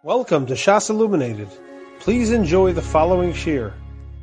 Welcome to Shas Illuminated. Please enjoy the following shir.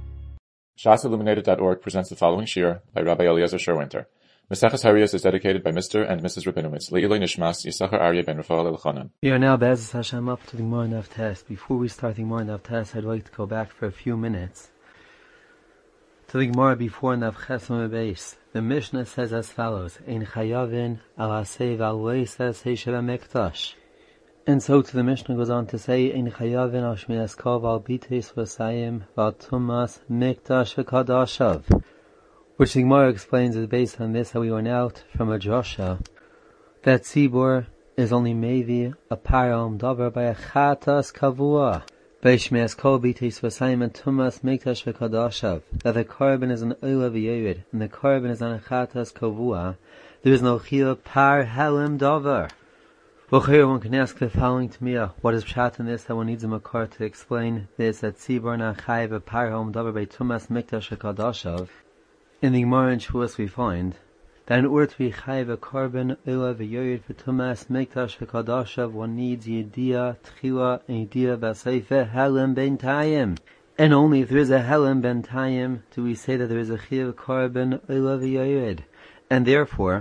ShasIlluminated.org presents the following shir by Rabbi Eliezer Sherwinter. Maseches Hariyos is dedicated by Mr. and Mrs. Rabinowitz. Le'iloi Nishmas Yisachar Aryeh ben Rafael Elchanan. We are now Be'ezus Hashem up to the Gemara Daf Tes. Before we start the Gemara Daf Tes, I'd like to go back for a few minutes to the Gemara before Daf Ches Beis. The Mishnah says as follows: Ein chayavin al aseh v'al loisas heisheva mikdash. And so to the Mishnah goes on to say, Ein chayavin al shmiras kol v'al bites v'sayim v'al tumas mikdash v'kadashav. Which the Gemara explains is based on this, how we went out from a drasha that tzibur is only maybe a param davar by a chatas kavua. By shmiras kol bites v'sayim and tumas mikdash v'kadashav. That the carbon is an oila v'yerid, and the carbon is on a chatas kavua. There is no chiyuv par helim davar. Well, here one can ask the following to me, what is pshat in this, that one needs a makar to explain this, that tzibur na chayiv a par helim davar by tumas mikdash v'kadashav. In the Gemara in Shavuos we find that in order to be chayiv a carbon oila v'yoyed for tumas mikdash v'kadashav, one needs yediyah tchila and yediyah b'aseife helim ben tayim. And only if there is a helim ben tayim do we say that there is a chayiv carbon oila v'yoyed. And therefore,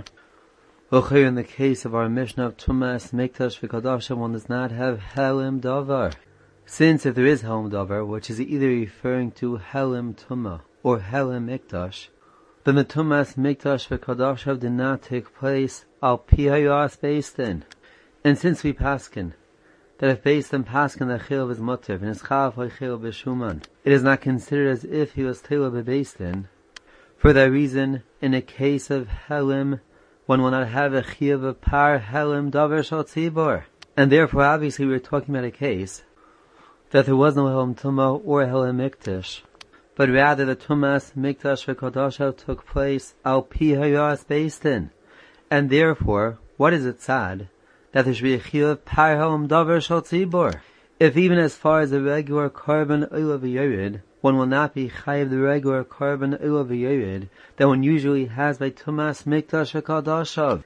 in the case of our Mishnah of tumas mikdash v'kadashav, one does not have helim davar. Since if there is helim davar, which is either referring to helim tumah or helim mikdash, then the tumas mikdash v'kadashav did not take place al pi hayas beistin. And since we paskin that if beistin paskin the chil is mutter and his chalav chil b'shuman, it is not considered as if he was tila b'beistin. For that reason, in a case of helim, one will not have a chiyuv of par helim davar shal tzibur. And therefore, obviously, we're talking about a case that there was no helim tumah or helim mikdash, but rather the tumas mikdash v'kadashav took place al pi hayas beistin. And therefore, what is it sad that there should be a chiyuv par helim davar shal tzibur? If even as far as the regular carbon oila v'yored, one will not be chayiv the regular carbon oila v'yored that one usually has by tumas mikdash v'kadashav.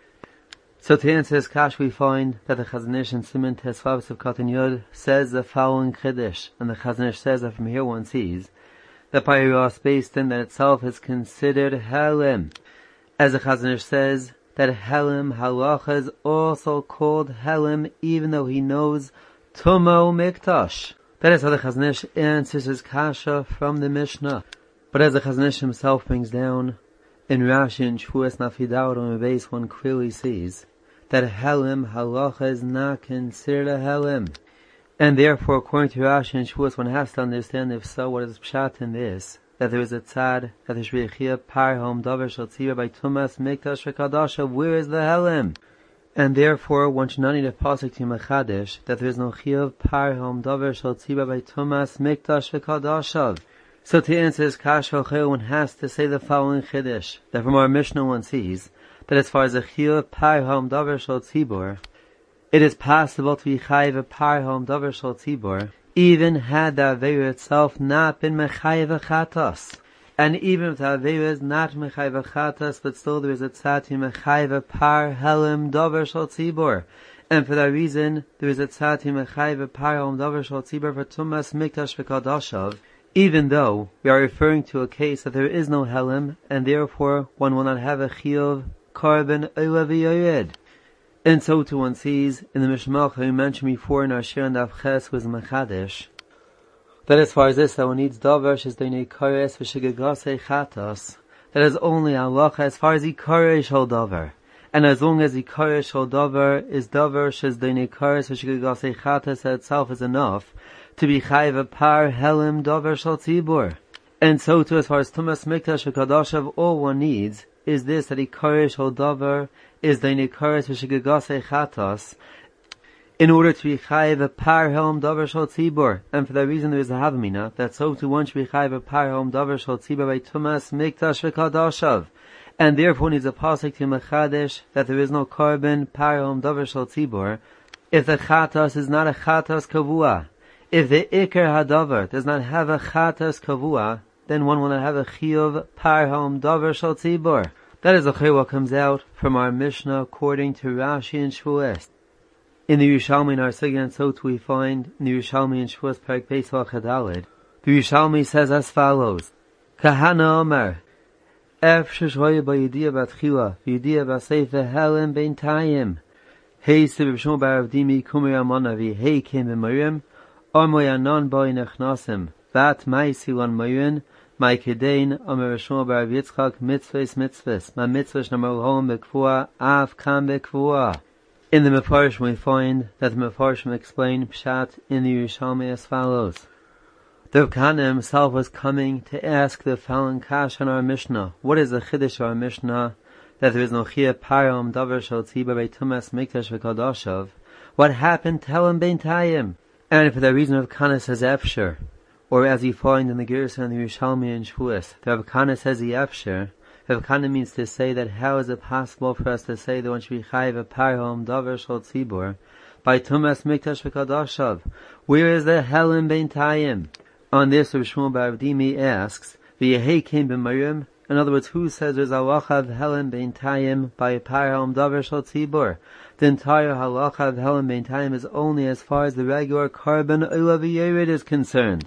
So to answer this kash, we find that the Chazon Ish in Siman Tesvav of Katan Yud says the following chiddush, and the Chazon Ish says that from here one sees that by Hayas Beistin that itself is considered helim. As the Chazon Ish says, that helim halacha is also called helim even though he knows tumo mikdash. That is how the Chazon Ish answers his kasha from the Mishnah. But as the Chazon Ish himself brings down, in Rashi and Shavuos Nafidawad on the base, one clearly sees that helim halacha is not considered a helim. And therefore, according to Rashi and Shavuos, one has to understand, if so, what is pshat in this, that there is a tzad, that there should be a chiyuv par helim davar shal tzibur by tumas mikdash v'kadashav. Where is the helim? And therefore, one should not need a pasuk to mechadish that there is no chiyuv par helim davar shal tzibur by tumas mikdash v'kadashav. So to answer this kasha, one has to say the following chiddush, that from our Mishnah one sees that as far as a chiyuv par helim davar shal tzibur, it is possible to be chayiv a par helim davar shal tzibur, even had the aveira itself not been mechayiv a chatas. And even if the aveira is not mechayiv a chatas, but still there is a tzad to mechayiv a par helim davar shal tzibur. And for that reason, there is a tzad to mechayiv a par helim davar shal tzibur for tumas mikdash v'kadashav, even though we are referring to a case that there is no helim, and therefore one will not have a chiyuv carbon oila v'yored. And so too one sees in the Mishmach we mentioned before in our Shir and Daf Ches was Mechadish, that as far as this, that one needs davar shes doinei kares v'shigagasei chatas, that is only halacha as far as ikares shel davar. And as long as ikares shel davar is davar shes doinei kares v'shigagasei chatas, that itself is enough to be chayiv a par helim davar shel tzibur. And so too as far as tumas mikdash v'kadashav, all one needs is this, that ikares shel davar is doinei kares v'shigagasei chatas, in order to be chayiv a par helim davar shal tzibur. And for that reason there is a havamina that so too one should be chayiv a par helim davar shal tzibur by tumas mikdash v'kadashav. And therefore needs a pasuk to mechadish that there is no carbon par helim davar shal tzibur if the chatas is not a chatas kavua. If the ikar hadavar does not have a chatas kavua, then one will not have a chiyuv par helim davar shal tzibur. That is what comes out from our Mishnah according to Rashi and Shavuos. In the Yerushalmi in our Sugya and Sot we find in the Yerushalmi in Shavuos Perek Beis Chadalid, the Yerushalmi says as follows: Kahana Omer, Ef Sheshvoye B'Yediyah Batchila, V'Yediyah B'Seifa Helen Bein Tayim, Hey Sibib Shmo Baravdimi Kumir Amonavi, Hey Kim B'Mariam, Omoy Anon Boi Nechnasim, Vat Maisilon Marin, My Kedain, Omer Shmo Barav Yitzchak, Mitzvahs, Ma Mitzvahs Namal Hom Bekvua, Av Kam Bekvua. In the Mefarshim we find that the Mefarshim explain Pshat in the Yerushalmi as follows. The Rav Kahana himself was coming to ask the following kash on our Mishnah. What is the Chiddush of our Mishnah? That there is no Chiyah Param Davar Shal Tziba Beitumas Mikdash V'Kodoshav. What happened? Tell him Bein Tayim. And for that reason Rav Kahana says Efsher. Or as you find in the Gersa and the Yerushalmi and Shavuos, the Rav Kahana says the Efsher. Rav Kahana means to say that how is it possible for us to say that one should be chayiv a parhom davar shel tzibur by tumas mikdash v'kadashav? Where is the Helen Bein Tayim? On this, Rav Shmuel bar Avdimi asks, v'yehei came b'Mariam. In other words, who says there's halacha of Helen Bein Tayim by parhom davar shel tzibur? The entire halacha of Helen Bein Tayim is only as far as the regular carbon oil v'yered is concerned.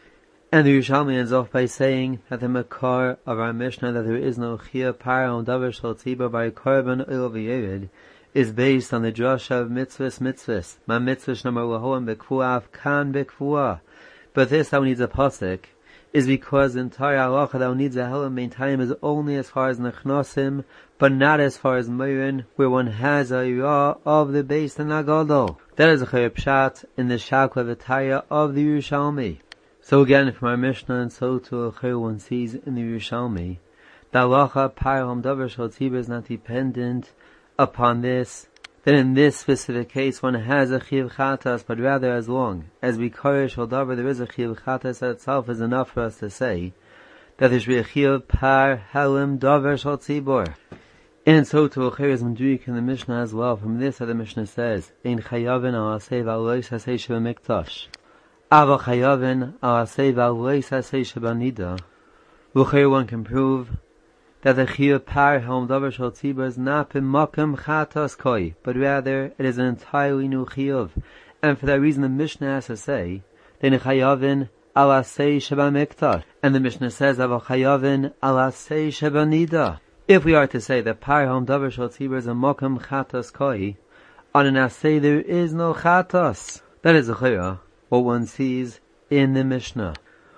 And the Yerushalmi ends off by saying that the makar of our Mishnah that there is no chiyah param davar shel tzibur by korban oil v'yered is based on the drasha of mitzvahs. Ma mitzvahs namar lahoam bekvuah kan bekvuah. But this how needs a pasuk is because the entire halacha that needs a Helen Bein Tayim is only as far as nechnasim, but not as far as Meirin, where one has a irah of the base and agadol. That is a chayr pshat in the shakla v'taya of the Yerushalmi. So again, from our Mishnah and so to a chayr one sees in the Yerushalmi, the halacha parhom davar shel tzibur is not dependent upon this, that in this specific case one has a chiyuv chatas, but rather as long as we karish shel davar there is a chiyuv chatas itself is enough for us to say that there should be a chiyuv par halim davar shel tzibur. And so to a chayr is menduik in the Mishnah as well. From this, that the Mishnah says, Ein chayavin al aseh v'alois haseh shebamikdash. Ava chayavin al aseh v'alois haseh shebanida. L'chayr one can prove that the chiyuv par halim davar shel tzibur is not b'makom chatas koi, but rather it is an entirely new chiyuv. And for that reason the Mishnah has to say, Ein chayavin al aseh shebamikdash. And the Mishnah says, Ava chayavin al aseh shebanida. If we are to say that parhom davar shel tzibur is a mokum chatas koi, on an asay there is no chatas. That is a chayra, what one sees in the Mishnah.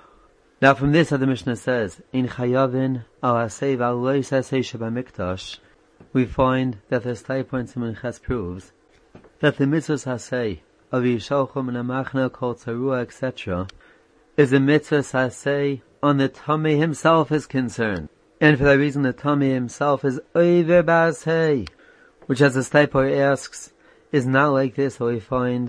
Now from this, how the Mishnah says, in chayavin al asay v'alois asay shebamikdash, we find that the stay point in Ches proves that the mitzvahs asay of yishalchum and amachna kol tzarua etc. is a mitzvahs asay on the Tamei himself is concerned. And for that reason, the Tamei himself is over b'asay, which, as the Stipor asks, is not like this. So we find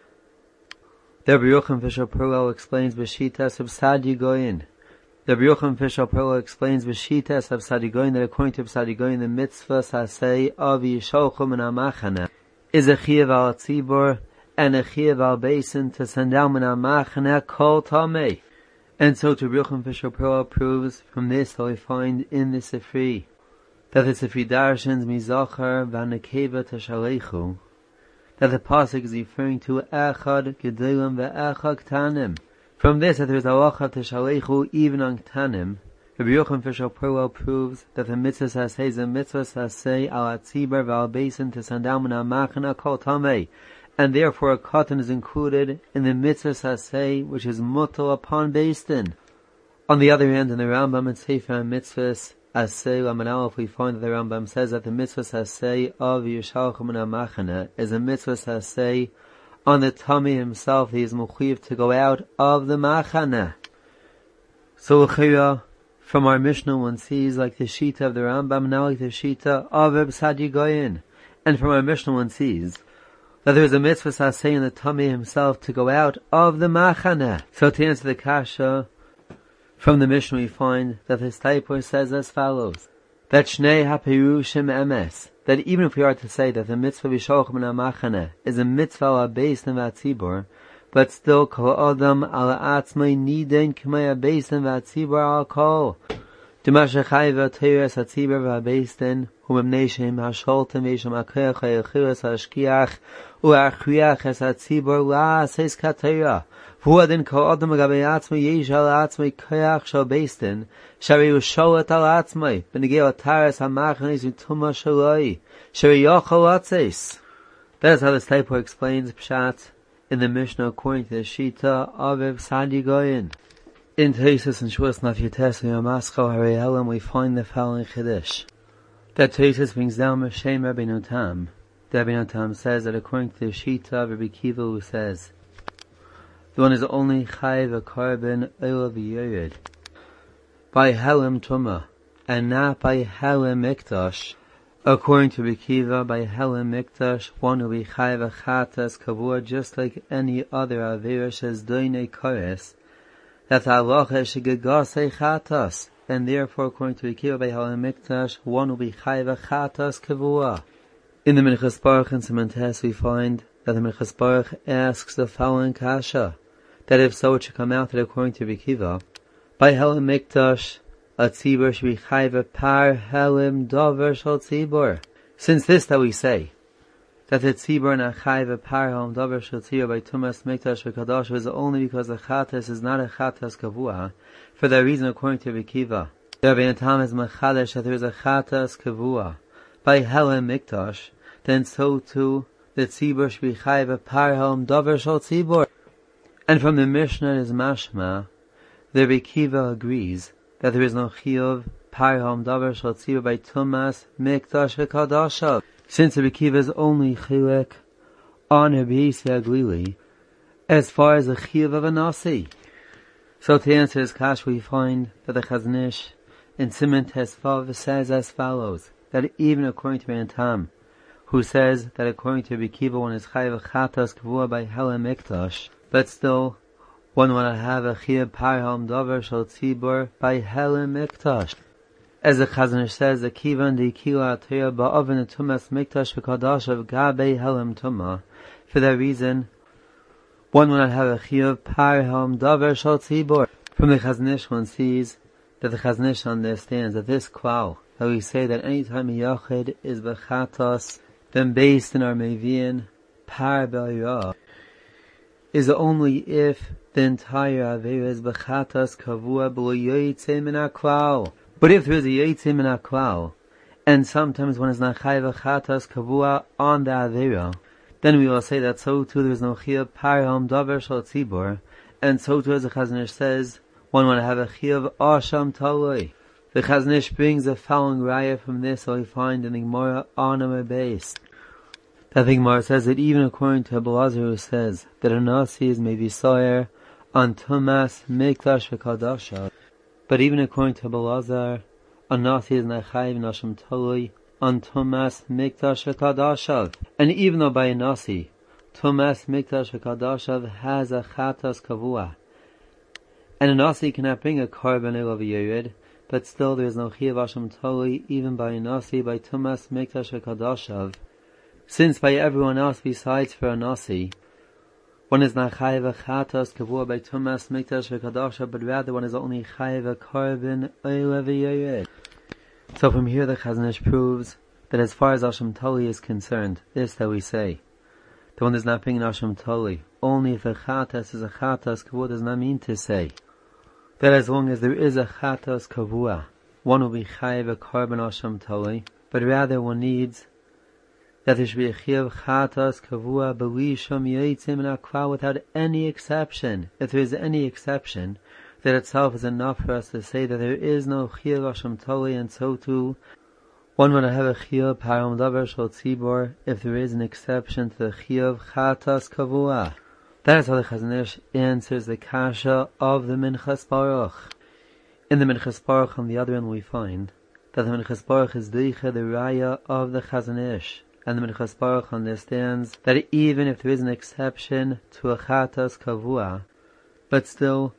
the Rabbi Yochanan Fishel Perlo explains b'shitas of Sadi Goyin. The Rabbi Yochanan Fishel Perlo explains b'shitas of Sadi Goyin that according to Sadi Goyin, the mitzvah sasei of yisholchum and amachana is a chiyuv al tzibur and a chiyuv al basin to send down min amachana kol Tamei. And so to Rabbi Yochanan Fishel Perlo proves from this that we find in the Sifri that the Sifri darshans mizachar v'anekeva tashalechu, that the pasuk is referring to echad gedolim ve'echad ktanim. From this that there is halacha tashalechu even on ktanim. Rabbi Yochanan Fishel Perlo proves that the mitzvah saseh is a mitzvah saseh al atzibur v'al basin to send down min amachana kol Tamei. And therefore a cotton is included in the mitzvah saseh, which is mutal upon Beis. On the other hand, in the Rambam and Sefer Mitzvahs Aseh Lamed Aleph, we find that the Rambam says that the mitzvah saseh of Yishalchum and Amachana is a mitzvah saseh on the Tamei himself. He is mechuyev to go out of the Machana. So l'chira, from our Mishnah one sees like the Shita of the Rambam, now like the Shita of Reb Sadi Goyin. And from our Mishnah one sees that there is a mitzvah saseh in the Tamei himself to go out of the Machana. So to answer the kasha, from the Mishnah we find that the Stipor says as follows, that Shnei HaPirushim Emes, that even if we are to say that the mitzvah V'sholchim and Amachana is a mitzvah al beis and v'atzibur, but still kol adam al atzmai niden k'mei beis and v'atzibur al kol. Dumasha chayva teres hatzibur v'habeistin, humemneshem hasholtem v'eshem akeach ha'echilas ha'ashkiach, u'achriach es hatzibur la'as es katera. V'huadin ka'odam agabe atzmai yesh al atzmai keach shal beistin, shari usholet al atzmai, b'negei atares ha'machnes u'tuma shaloi, shari yochol atzes. That is how the Steipor explains Pshat in the Mishnah according to the Shita of Reb Sadi Goyen. In Tesis and Shvus Nafyutes Yamaschal Hareyelim we find the following Chiddush. That Tesis brings down Meshem Rabbeinu Tam. Rabbeinu Tam says that according to the Shita of Rabbi Kiva who says, the one is only Chayiv a Korban Oil V'Yered by Helim Tumah and not by Helim Mikdash. According to Rabbi Kiva, by Helim Mikdash, one will be Chayiv a Chatas Kavur just like any other Avera as Doine Kores, that the halacha is Shegegase Chatas, and therefore according to Rabbi Kiva, by Helim Mikdash, one will be Chayiv a Chatas Kavur. In the Minchas Baruch in Simentes we find that the Minchas Baruch asks the following kasha, that if so it should come out that according to Rabbi Kiva, by Helim Mikdash, a tzibur should be chayv par helim dover shal tzibur. Since this that we say, that the tzibur and a chayv par helim dover shal tzibur by tumas mikdash v'kadosh is only because the chatas is not a chatas kavua. For that reason, according to Rabbi Kiva, the Rabbeinu Tam is machadash that there is a chatas kavua by helim mikdash, then so too the tzibur should be chayv par helim dover shal tzibur. And from the Mishnah is mashma, the Rabbi Kiva agrees that there is no chiyuv parham davar shal tzibur by tumas mikdash v'kadashav, since Rabbi Kiva is only chilek on Rabbi Yisrael Glili as far as the chiyuv of a nasi. So to answer his kash, we find that the Chazon Ish in Siman Tesvav says as follows, that even according to Rabbeinu Tam, who says that according to Rabbi Kiva one is chayav chatas kavua by Helim Mikdash, but still one want to have a chiyuv parham davar shal tzibur by Helim Mikdash. As the Chazon Ish says, the kivan di kila atayah ba'oven tumas mikdash v'kadashav gabe Helim Tumah. For that reason, one want to have a chiyuv parham davar shal tzibur. From the Chazon Ish one sees that the Chazon Ish understands that this klal, that we say that any time a yachid is b'chatas, then based in our mevian par b'ayah, is only if the entire Avera is b'chatas kavua b'lo yoytzeh min ha'klal. But if there is a yoytzeh min ha'klal, and sometimes one is not chayav chatas kavua on the Avera, then we will say that so too there is no chiyuv parham davar shal tzibur, and so too as the Chazon Ish says, one want to have a chiyuv asham taloi. The Chazon Ish brings the following raya from this that we find in the Gemara on our base. That the Gemara says that even according to Abelazar who says that a nasi is maybe soyer on tumas mikdash v'kadashav, but even according to Abelazar, a nasi is not chayiv nasham taloi on tumas mikdash v'kadashav. And even though by a nasi, tumas mikdash v'kadashav has a chatas kavua, and a nasi cannot bring a korban elav yered, but still there is no chiyuv asham taloi even by a nasi by tumas mikdash v'kadashav. Since by everyone else besides for a nasi, one is not chayiv chatas kavua by tumas mikdash v'kadashav, but rather one is only chayiv korban oil v'yered. So from here the Chazon Ish proves that as far as asham tali is concerned, this that we say, the one does not bring an asham tali only if a chatas is a chatas kavua, does not mean to say that as long as there is a chatas kavua, one will be chayiv korban asham tali, but rather one needs that there should be a chiyuv chatas kavua b'li shom yoytzeh min ha'klal without any exception. If there is any exception, that itself is enough for us to say that there is no chiyuv asham tali, and so too one would have a chiyuv parham davar shal tzibur if there is an exception to the chiyuv chatas kavua. That is how the Chazon Ish answers the kasha of the Minchas Baruch. In the Minchas Baruch on the other end we find that the Minchas Baruch is the raya of the Chazon Ish. And the Minchas Baruch understands that even if there is an exception to a chatas kavua, but still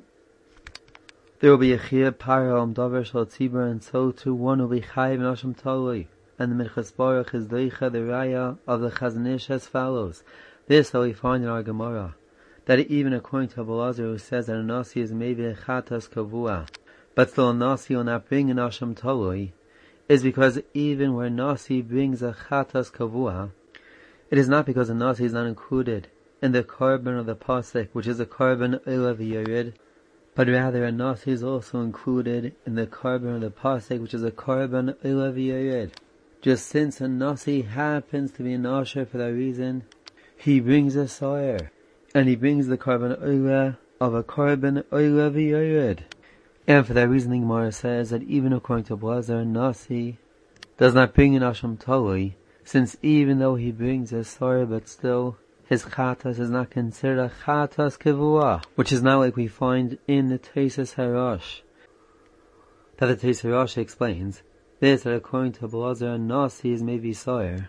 there will be a chiyuv parham davar shal tzibur, and so too one will be chayiv nasham taloi. And the Minchas Baruch is the raya of the Chazon Ish as follows. This how we find in our Gemara, that even according to Abelazar who says that a nasi is maybe a chatas kavua, but still a Nasi will not bring an Asham Toloi, is because even where Nasi brings a Chatas Kavua, it is not because a Nasi is not included in the carbon of the Pasek, which is a carbon Oila V'Yored, but rather a Nasi is also included in the carbon of the Pasek, which is a carbon Oila V'Yored. Just since a Nasi happens to be an Asher for that reason, he brings a Soyer, and he brings the carbon Oila of a carbon Oila V'Yored. And for that reason the Gemara says that even according to Blazer, Nasi does not bring an Asham Toloi, since even though he brings a Soyer, but still his Chatas is not considered a Chatas Kivua, which is not like we find in the Tesis Harash. That the Tesis Harash explains this, that according to Blazer, Nasi is maybe Soyer,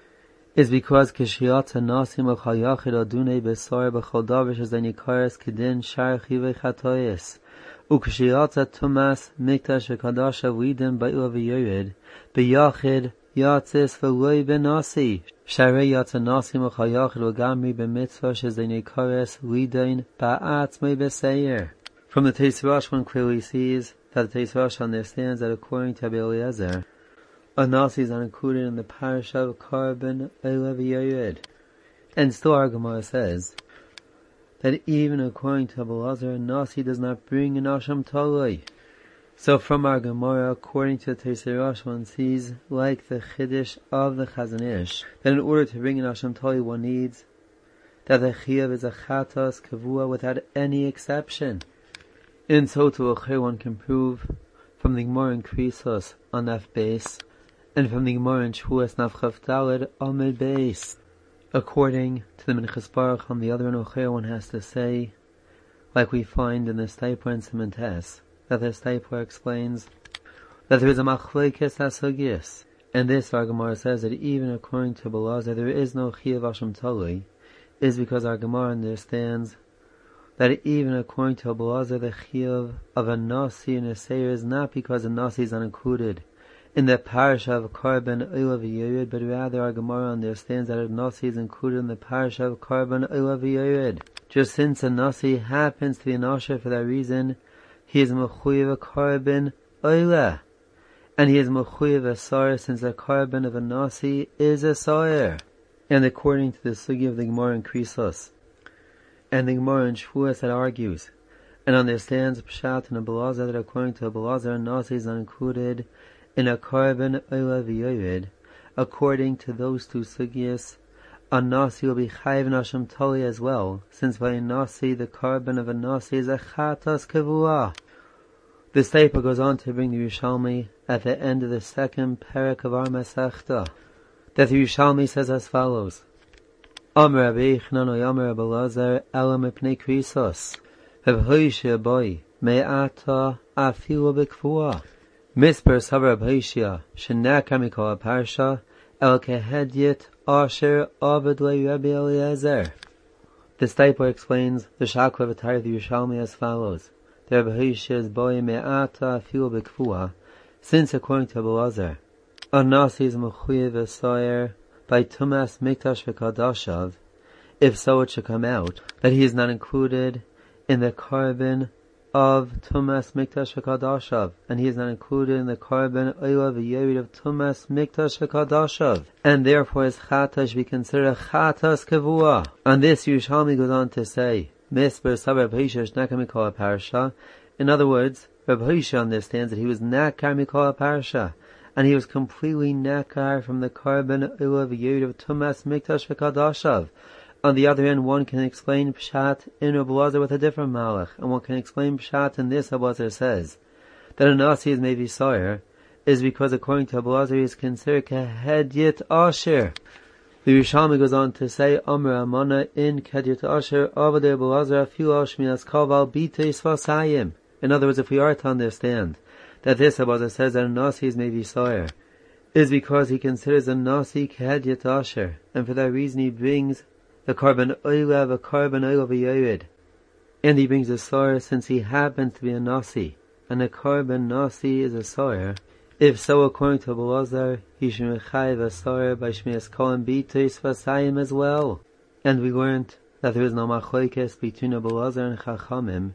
is because Kishiyata Nasi Machal Yachid Adune Besoyer B'chol Davish as Nikaris Kedin Shar Chivei Chatoyes Ukishiyata Tumas Mikdash V'Kadasha Vidin Ba'ila V'Yored B'Yachid Yatzis V'Loi B'Nasi Sharei Yata Nasi Machal Yachid V'Gamri B'Mitzvah Shez Nikaris Vidin Ba'atzmei B'Seir. From the Teis Rosh, one clearly sees that the Teis Rosh understands that according to Rabbi Eliezer, a Nasi is not included in the parasha of carbon Oila V'Yored. And still our Gemara says that even according to Abelazar, a Nasi does not bring an Asham Toloi. So from our Gemara, according to the Teis Rosh, one sees, like the Chiddush of the Chazon Ish, that in order to bring an Asham Toloi, one needs that the Chiyuv is a Chatas Kavua without any exception. In so to Achir, one can prove from the Gemara in Krisos on Naf Beis, and from the Gemara in Shavuos Naf Chaf Daled Amid Beis. According to the Minchas Baruch on the other Achir, one has to say, like we find in the Stipler and Simentes, that the Stipler explains that there is a Machlekes HaSugis, and this our Gemara says that even according to Belazar there is no Chiyuv Asham Toloi, is because our Gemara understands that even according to Belazar the Chiyuv of a Nasi and a Seir is not because a Nasi is not included in the parasha of carbon Oila V'Yored, but rather our Gemara understands that a Nasi is included in the parasha of carbon Oila V'Yored. Just since a Nasi happens to be an Asher for that reason, he is Mechuyev a carbon Oila, and he is Mechuyev a Soyer since the carbon of a Nasi is a Soyer. And according to the Sugi of the Gemara in Krisos, and the Gemara in Shavuos that argues and understands Pshat and Abelazar that according to Abelazar, a Nasi is not included in a carbon Oila V'Yored, according to those two sugyas, a Nasi will be Chayiv Nasham Toloi as well, since by a Nasi, the carbon of a Nasi is a Chatas Kavua. The Stipler goes on to bring the Yerushalmi at the end of the second parak of our Masechta, that the Yerushalmi says as follows: Amar Rabbi Yochanan Amar Rabbi Elazar Ela Mipnei Krisos V'Hoishia Boi Me'ata Afilu B'Kvua Misper Savar B'Hoishia Shenakar Mikol HaParsha El Kehedyet Asher Aved Le Rabbi Eliezer. The Stipler explains the Shakla V'Tar of the Yerushalmi as follows: the Rabbi Hoishia's Boi Me'ata Afilu B'Kvua, since according to Belazar, a Nasi is Mechuyev Soyer by Tumas Mikdash V'Kadashav, if so it should come out that he is not included in the carbon of Tumas Mikdash V'Kadashav, and he is not included in the carbon Oila V'Yored of Tumas Mikdash V'Kadashav, and therefore his Chatas should be considered a Chatas Kavua. On this Yerushalmi goes on to say, Misper Sabar Rabbi Hoshia Shnakar Mikol HaParsha. In other words, Rabbi Hoshia understands that he was Nakar Mikol HaParsha, and he was completely Nakar from the carbon Oila V'Yored of Tumas Mikdash V'Kadashav. On the other hand, one can explain Pshat in Rabbi Elazar with a different malach, and one can explain Pshat in this. Rabbi Elazar says that a Nasi is maybe Soyer, is because according to Rabbi Elazar he is considered Kehedyet Asher. The Yerushalmi goes on to say, Amar Amana in Kehedyet Asher Avadei Rabbi Elazar Afilu Al Shmiras Kaval B'Teis Vasayim. In other words, if we are to understand that this Rabbi Elazar says that a Nasi is maybe Soyer, is because he considers a Nasi Kehedyet Asher, and for that reason he brings the carbon Oila V'Yored, and he brings a Soyer since he happens to be a Nasi, and a carbon Nasi is a Soyer. If so, according to Belazar, he should mechayiv a Soyer by Shmiras Kol B'Teis Vasayim as well. And we learned that there is no machlokes between Belazar and Chachamim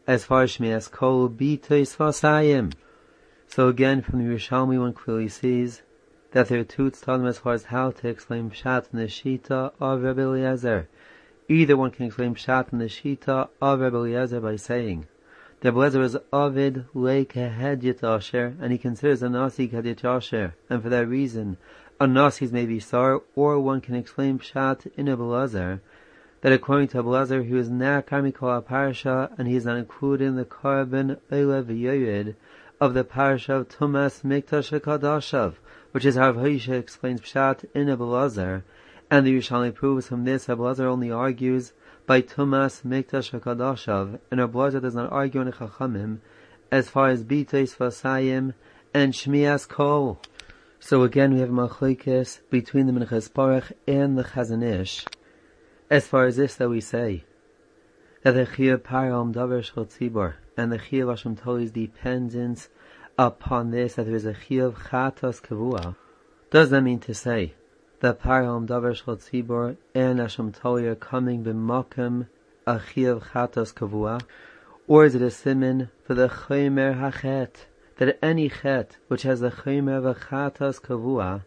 as far as Shmias Kol B'Tois Vasayim. So again, from the Yerushalmi, one clearly sees that there are two tzaddim as far as how to explain Pshat in the Shita of Rebbe Eliezer. Either one can explain Pshat in the Shita of Rebbe Eliezer by saying that Rebbe Eliezer is Ovid Le Kehedyet Asher, and he considers a Nasi Kehedyet Asher, and for that reason, a Nasi is maybe Sar, or one can explain Pshat in Rebbe Eliezer, that according to Rebbe Eliezer, he was Na'akar Mikol HaParasha, and he is not included in the Korban Eile V'Yored of the Parasha of Tumas Mikdash HaKadashav, which is how Rav Hoshe explains Pshat in Rebbe Eliezer, and the Yerushalmi proves from this Rebbe Eliezer only argues by Tumas Mikdash HaKadashav, and Rebbe Eliezer does not argue in the Chachamim as far as B'Tois Vasayim and Shmias Kol. So again we have machlokes between the Minchas Baruch and the Chazon Ish, as far as this that we say, that the Chiyuv Param Davar Shel Tzibor, and the Chiyuv Hashem Toli's dependence upon this, that there is a Chiyuv Chatos Kavua. Does that mean to say that Param Davar Shel Tzibor and Hashem Toli are coming b'makom a Chiyuv Chatos Kavua? Or is it a siman for the Chomer HaChet, that any Chet which has the Chomer of a Chatos Kavua,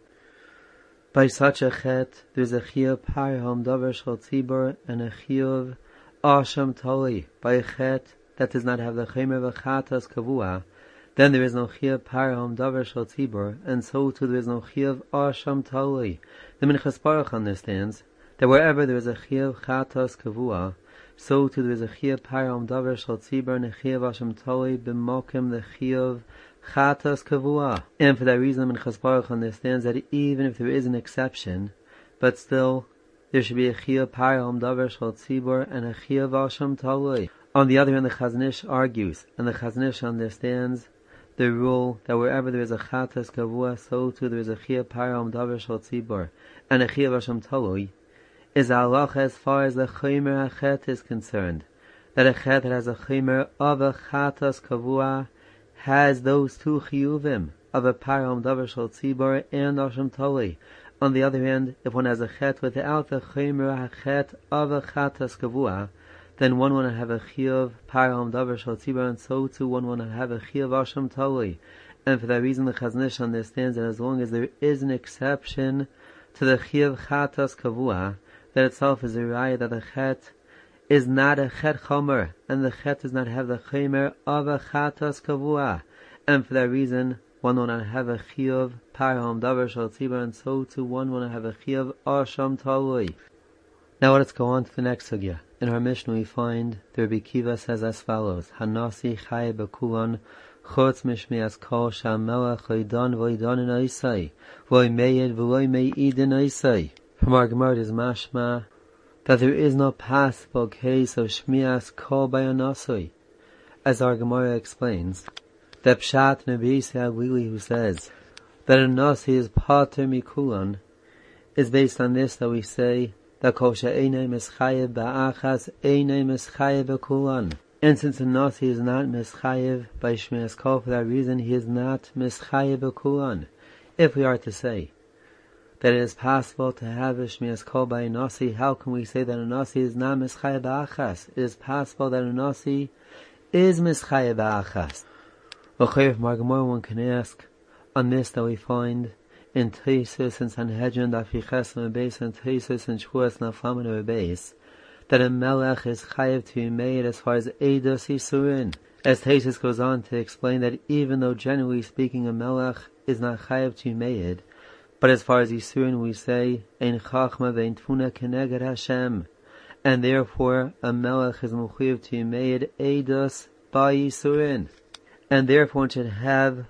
by such a Chet there is a Chiyuv Param Davar Shel Tzibor and a Chiyuv Hashem Toli. By a Chet that does not have the Chomer of a Chatos Kavua, then there is no Chiyuv Param Davar Shel Tzibor, and so too there is no Chiyuv Hashem Toli. The Minchas Baruch understands that wherever there is a Chiyuv Chatos Kavua, so too there is a Chiyuv Param Davar Shel Tzibor and a Chiyuv Hashem Toli b'mokim the Chiyuv Chatos Kavua. And for that reason the Minchas Baruch understands that even if there is an exception, but still there should be a Chiyuv Param Davar Shel Tzibor and a Chiyuv Hashem Toli. On the other hand, the Chazon Ish argues, and the Chazon Ish understands the rule that wherever there is a Chatos Kavua, so too there is a Chiyuv Param Davar Shel Tzibor and a Chiyuv Hashem Toli, is a halacha as far as the Chomer HaChet is concerned, that a Chet that has a Chomer of a Chatos Kavua has those two Chiyuvim of a Param Davar Shel Tzibor and Hashem Toli. On the other hand, if one has a Chet without the Chomer HaChet of a Chatos Kavua, then one will not have a Chiyuv Param Davar Shel Tzibor, and so too one will not have a Chiyuv Hashem Toli. And for that reason the Chazon Ish understands that as long as there is an exception to the Chiyuv Chatos Kavua, that itself is a raya that the Chet is not a Chet Chomer, and the Chet does not have the Chomer of a Chatos Kavua. And for that reason one will not have a Chiyuv Param Davar Shel Tzibor, and so too one will not have a Chiyuv Hashem Toli. Now let's go on to the next sugya. In our Mishnah we find the Rabbi Kiva says as follows: Hanasi Chai Bekulan Chutz Mishmias Kol Shamelach Oidan Voidan in Oisai Voi Meyed Voi Meid in Oisai. From our Gemara it is mashma that there is no possible case of Shmias Kol by a Nasoi. As our Gemara explains, that Pshat Nebisi Aglili who says that a Nasi is Pater Mikulan is based on this that we say that Kol she'einay mischayev ba'achas einay mischayev b'kulan. And since a Nasi is not mischayev by Shmias Kol, for that reason he is not mischayev b'kulan. If we are to say that it is possible to have a Shmias Kol by a Nasi, how can we say that a Nasi is not mischayev ba'achas? It is possible that a Nasi is mischayev ba'achas. L'chayv Margamor, one can ask on this that we find in Teisus and Sanhedrin Dafiches and Beis, and Teisus and Shvuas Naflamin and Beis, that a Melech is chayev to be made as far as Eidos Yisurin. As Teisus goes on to explain that even though generally speaking a Melech is not chayev to be made, but as far as Yisurin we say Ein Chachma Vein Tfuna Keneged Hashem, and therefore a Melech is mechuyev to be made Eidos by Yisurin, and therefore one should have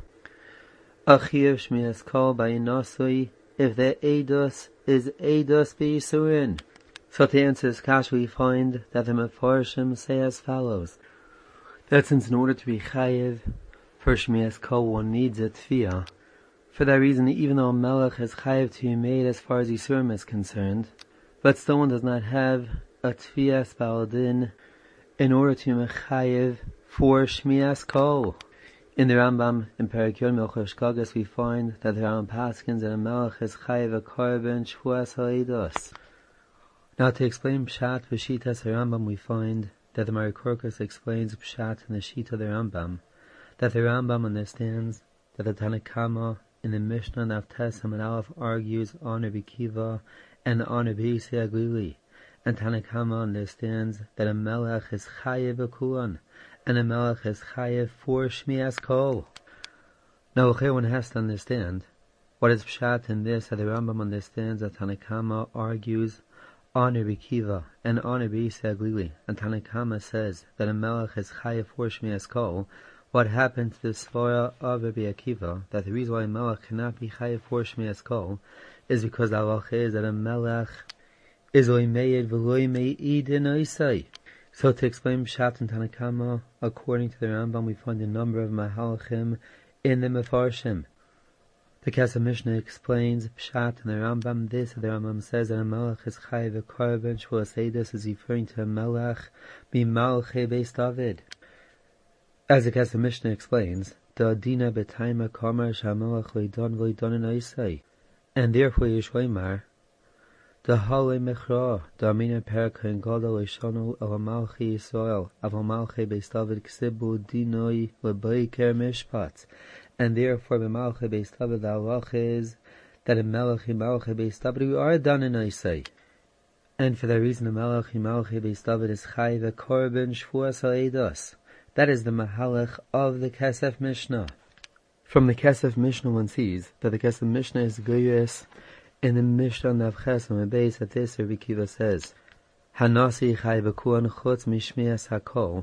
a Chiyuv Shmias Kol by Nasoi if the Eidos is Eidos B'Yisurin. So to answer this kasha we find that the Mefarshim say as follows: that since in order to be Chayev for Shmias Kol one needs a Tfiyah. For that reason, even though a Melech is Chayev to be made as far as Yisurim is concerned, but still one does not have a Tfiyah Spaldin in order to be Chayev for Shmias Kol. In the Rambam, in Perek Yod Milchos Shkagas, we find that the Rambam paskins that a Melech is Chayev a Korban Shvuas HaEidos. Now to explain Pshat V'Shitas Rambam, we find that the Marikorkus explains Pshat in the Shita of the Rambam, that the Rambam understands that the Tanakama in the Mishnah Naftes and Aleph argues on Rabbi Kiva and on Rabbi Yisrael Aglili, and Tanakama understands that a Melech is Chayev B'Kulan, and a Melech is Chayev for Shmias Kol. Now, one has to understand what is Pshat in this, that the Rambam understands that Tanakama argues on Rabbi Kiva and on Rabbi Yisrael Aglili, and Tanakama says that a Melech is Chayev for Shmias Kol. What happened to the Svara of Rabbi Akiva, that the reason why a Melech cannot be Chayev for Shmias Kol, is because the halacha is that a Melech is oimeid v'loi me'idin oisai. So to explain Pshat and Tanakama, according to the Rambam, we find a number of Mahalachim in the Mefarshim. The Kesef Mishnah explains Pshat in the Rambam this, the Rambam says that a Melech is Chayev a Korban Shvuas Eidos is referring to a Melech Mimalchei Beis David. As the Kesef Mishnah explains, the Adina B'Taima Kamar Shamelech Leidon V'Leidon in Oisai, and therefore Yishwaimar, the Hale Mechra, the Amina Perka Gadol Ishanu Al Malchi Yisrael, Al Malchi Beis David Ksibu Dinoi Le'Beiker Mishpat, and therefore B'Malchi Beis David the halach is that a Melech Malchi Beis David we are done in Oisai, and for that reason the Melech Malchi Beis David is Chayev a Korban Shvuas Eidos. That is the Mahalach of the Kesef Mishnah. From the Kesef Mishnah one sees that the Kesef Mishnah is goyes in the Mishnah Navches on the base that this Rabbi Kiva says, Hanasi Chayev B'Kulan Chutz Mishmias HaKol,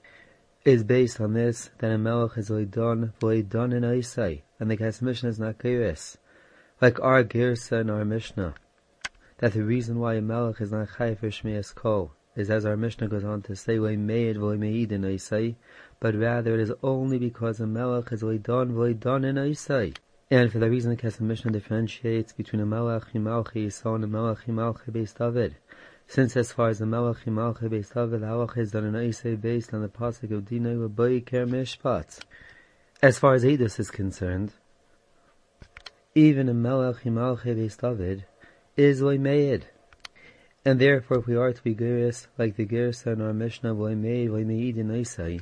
is based on this, that a Melech is Leidon V'Leidon in Oisai, and the Kesef Mishnah is not goyes, like our Girsa in our Mishnah, that the reason why a Melech is not Chayev for Shmias Kol is, as our Mishnah goes on to say, V'Meid V'Meid in Oisai, but rather it is only because a Melech is Leidon V'Leidon in Oisai. And for that reason the Kesef Mishnah differentiates between a Melech Yimalchi Yisrael and a Melech Yimalchi Beis David. Since as far as the Melech Yimalchi Beis David, the halach is done in Oisai based on the pasuk of Dinoi L'Beiker Mishpat. As far as Eidos is concerned, even a Melech Yimalchi Beis David is Loimeid. And therefore, if we are to be Geras, like the Gersa in our Mishnah, V'Meid in Oisai,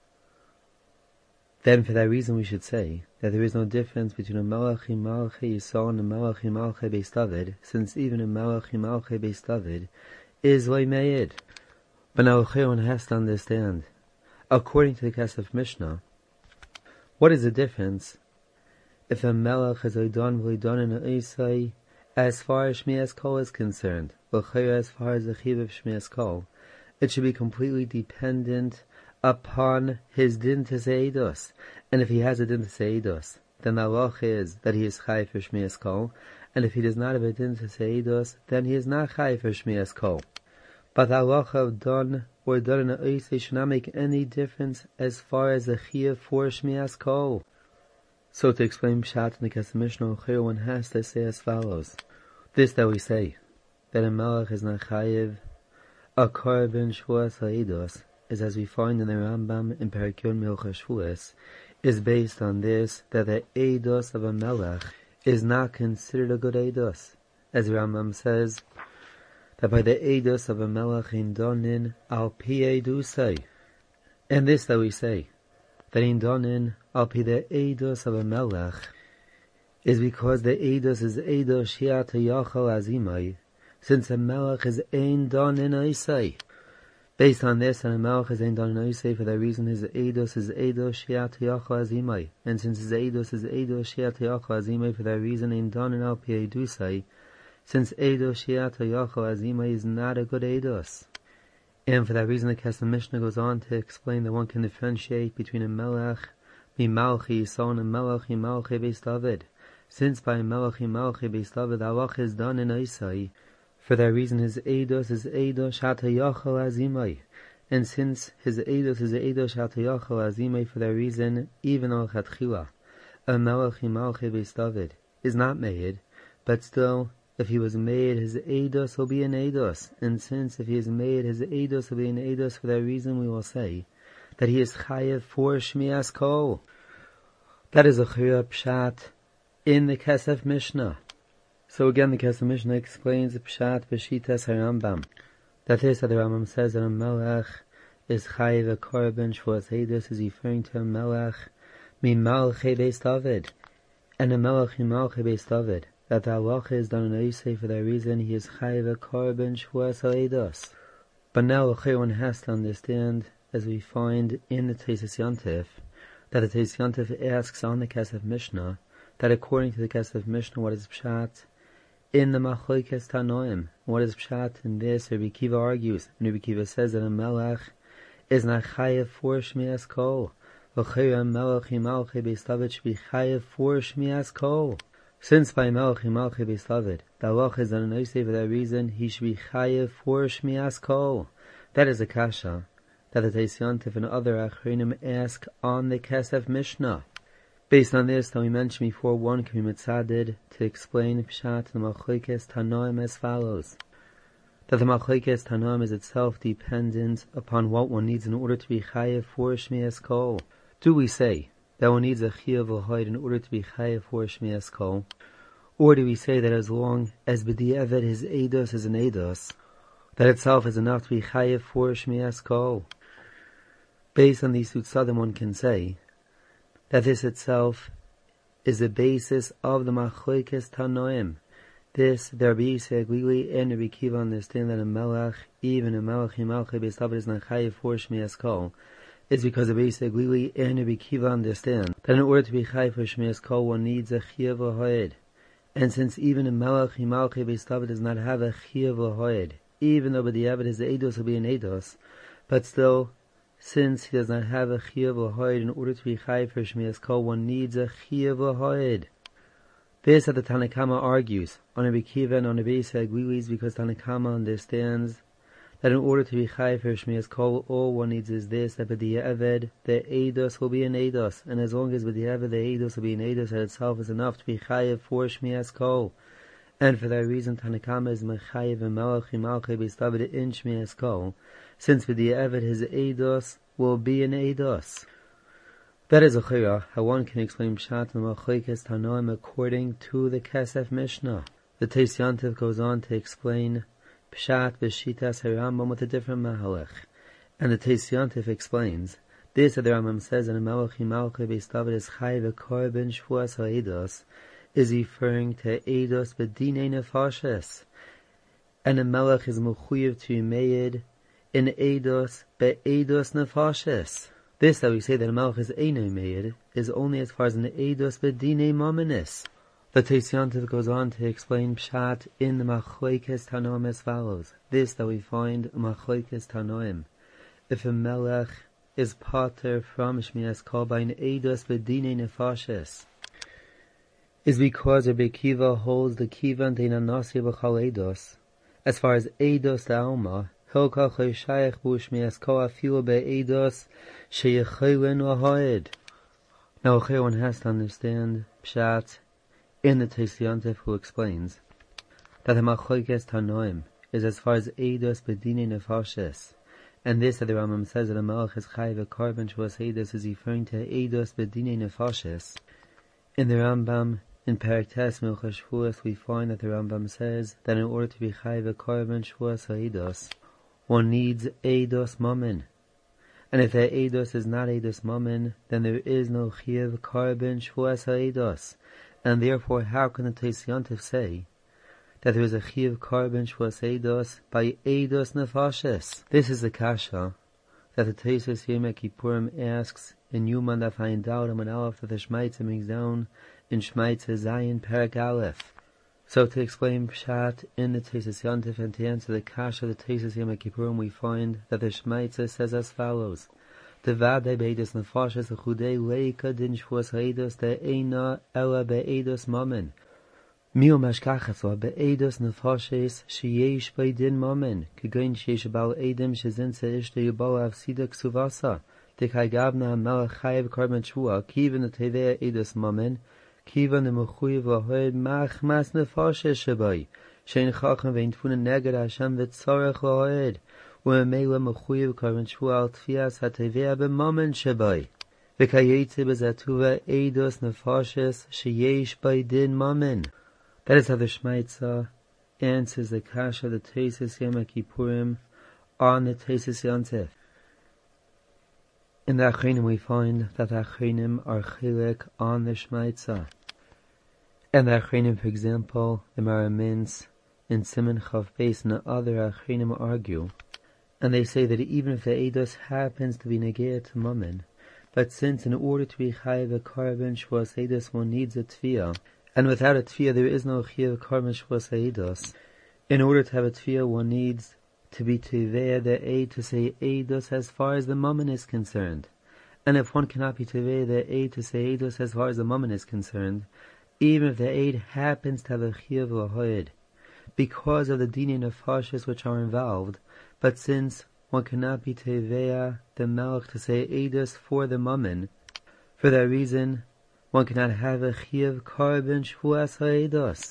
then for that reason we should say that there is no difference between a Melech Yimalchi Yisrael and a Melech Yimalchi Beis David, since even a Melech Yimalchi Beis David is Loimeid. But now one has to understand, according to the Kesef Mishnah, what is the difference if a Melech is Leidon V'Leidon in Oisai as far as Shmias Kol is concerned? As far as the Chiv of Shmias Kol, it should be completely dependent upon his din to Eidos. And if he has a din to Eidos, then the halach is that he is Chayev for Shmias Kol, and if he does not have a din to Eidos, then he is not Chayev for Shmias Kol. But the halach of done or done in a Oisei should not make any difference as far as the Chiv for Shmias Kol. So to explain Pshat in the Kesef Mishnah, one has to say as follows. This that we say, that a Melech is not Chayev a Korban Shvuas Eidos, is as we find in the Rambam in Perikyon Milcha Shvuas, is based on this, that the Eidos of a Melech is not considered a good Eidos. As the Rambam says, that by the Eidos of a Melech in Donin al Pi Eidusai. And this that we say, that in Donin al Pi the Eidos of a Melech, is because the Eidos is Eidos Shiat Yachal Azimai, since a Melech is Ein Don in Oisai. Based on this, and a Melech is Ein Don in Oisai, for that reason his Eidos is Eidos Shiat Yachal Azimai. And since his Eidos is Eidos Shiat Yachal Azimai, for that reason Ein Don in Al Pi Eidusai, since Eidos Shiat Yachal Azimai is not a good Eidos. And for that reason the Kesef Mishnah goes on to explain that one can differentiate between a Melech Mimalchi Yisrael and a Melech Yimalchi Beis David. Since by Melech Yimalchi Beis David the halach is done in Oisai, for that reason his Eidos is Eidos Shata Yachal Azimai. And since his Eidos is Eidos Shata Yachal Azimai, for that reason, even al Chatchila, a Melech Yimalchi Beis David is not made, but still, if he was made, his Eidos will be an Eidos. And since if he is made, his Eidos will be an Eidos, for that reason we will say that he is Chayev for Shmias Kol. That is a Chira Pshat in the Kesef Mishnah. So again, the Kesef Mishnah explains the Pshat B'Shitas HaRambam. That is, that the Rambam says that a Melech is chayiv a korban shvuas eidos is referring to a melech mimalchei Beis David, and a melech mimalchei Beis David, that the halacha is done in Yosef for that reason he is chayiv a korban shvuas eidos. But now one has to understand, as we find in the Tosfos Yontif, that the Tosfos Yontif asks on the Kesef Mishnah, that according to the Kesef Mishnah, what is pshat in the Machlokes Tanoim? What is pshat in this? Rabbi Kiva argues, and Rabbi Kiva says that a melech is not chayev for shmias kol. V'chayra melech yimalchei Beis David should be chayev for shmias kol. Since by melech yimalchei Beis David, the halacha is done in Yosef for that reason, he should be chayev for shmias kol. That is a kasha that the Tosfos Yontif and other achronim ask on the Kesef Mishnah. Based on this, that we mentioned before, one can be mitzaded to explain pshat in the Machlokes Tanoim as follows: that the Machlokes Tanoim is itself dependent upon what one needs in order to be chayev for shmias kol. Do we say that one needs a chiyuv l'hoid in order to be chayev for shmias kol, or do we say that as long as b'di'evet his eidos is an eidos, that itself is enough to be chayev for shmias kol? Based on these sutzadim, one can say that this itself is the basis of the Machlokes Tanoim. This, the Rabbi Yisrael Glili and Rabbi Kiva understand that a melech, even a melech yimalchei Beis David, is not chayev for shmias kol, is because the Rabbi Yisrael Glili and Rabbi Kiva understand that in order to be chayev for shmias kol, one needs a chiyuv l'hoid. And since even a melech yimalchei Beis David does not have a chiyuv l'hoid, even though b'di'evet his eidos will be an eidos, but still, since he does not have a chiyuv l'hoid, in order to be chayev for shmias kol, one needs a chiyuv l'hoid. This that the Tanna Kama argues on Rabbi Kiva and on Rabbi Yisrael Glili, because Tanna Kama understands that in order to be chayev for shmias kol, all one needs is this, that b'di'evet the eidos will be an eidos, and as long as b'di'evet the eidos will be an eidos, that itself is enough to be chayev for shmias kol. And for that reason, Tanna Kama is mechayev and melech yimalchei Beis David in shmias kol, since b'di'evet his eidos will be an eidos. That is a chira, how one can explain pshat and Machlokes Tanoim according to the Kesef Mishnah. The Tosfos Yontif goes on to explain pshat b'shitas HaRambam with a different mahalech, and the Tosfos Yontif explains this that the Rambam says that a melech yimalchei Beis David is chayev a korban shvuas ha'eidos is referring to eidos b'dinei nefashes, and a melech is mechuyev to be made in eidos be'eidos nefashes. This that we say that a melech is einay meid is only as far as an eidos b'dinei maminis. The Tosfos Yontif goes on to explain pshat in the Machlokes Tanoim as follows. This that we find in Machlokes Tanoim: if a melech is pater from shmias kol by an eidos b'dinei nefashes, is because Rabbi Kiva holds the kivan deina nasi b'chal eidos. As far as eidos the alma, hilkach shayach b'shmias kol afilu be'eidos sheyecholen l'hoid. Now, one has to understand pshat in the Tosfos Yontif, who explains that the Machlokes Tanoim is as far as eidos b'dinei nefashes, and this that the Rambam says that a melech is chayev a korban shvuas eidos is referring to eidos b'dinei nefashes. In the Rambam, in Perek Tes Milchas Shvuos, we find that the Rambam says that in order to be chayev a korban shvuas eidos, one needs eidos mammon. And if that eidos is not eidos mammon, then there is no chiyuv korban shvuas eidos. And therefore, how can the Tosfos Yontif say that there is a chiyuv korban shvuas eidos by eidos nefashes? This is the kasha that the Tosfos Yom Kippurim asks in Yuman Daf Ayin Daled Amud Aleph, that the Shmaitzer brings down in Shmaitzer Zayin Perek Aleph. So to explain pshat in the Tosfos Yontif and to answer the kasha of the Tosfos Yom Kippurim, we find that the Shmaitzer says as follows: Devadei be'eidos nefashes l'chudei leika din shvuas ha'eidos de'eina ela be'eidos mammon. Miu mashkachasla be'eidos nefashes sheyesh be'din mammon kegoin sheyesh bal eidim shezin se'ishte yubal avsida ksuvasa dekai gavna melech chayev korban shvua kivan the tevei eidos mammon kivan the mechuyev l'hoid machmas nefashes shebai shein chachem ve'in tfunen neged Hashem v'tzorech l'hoid וממילא מחויב korban shvua al tfias hatevea b'mammon shebai v'kayetze b'zatuva eidos nefashes sheyesh b'din mammon. That is how the Shmaitzer answers the kasha of the Tosfos Yom Kippurim on the Tosfos Yontif. In the Achronim we find that the Achronim are chilek on the Shmaitza. And the Achronim, for example, the Maramins, in Siman Chav Beis and the other Achronim argue, and they say that even if the Eidos happens to be negea to Mammon, but since in order to be chayiv a korban shvuas eidos one needs a tefillah, and without a tefillah there is no chayiv korban shvuas eidos, in order to have a tefillah one needs to be teveya the aid to say eidos as far as the Mammon is concerned. And if one cannot be teveya the aid to say eidos as far as the Mammon is concerned, even if the aid happens to have a chayiv lahoid, because of the dini nefashis which are involved, but since one cannot be teveya the melech to say eidos for the Mammon, for that reason one cannot have a chiyuv korban shvuas ha'eidos.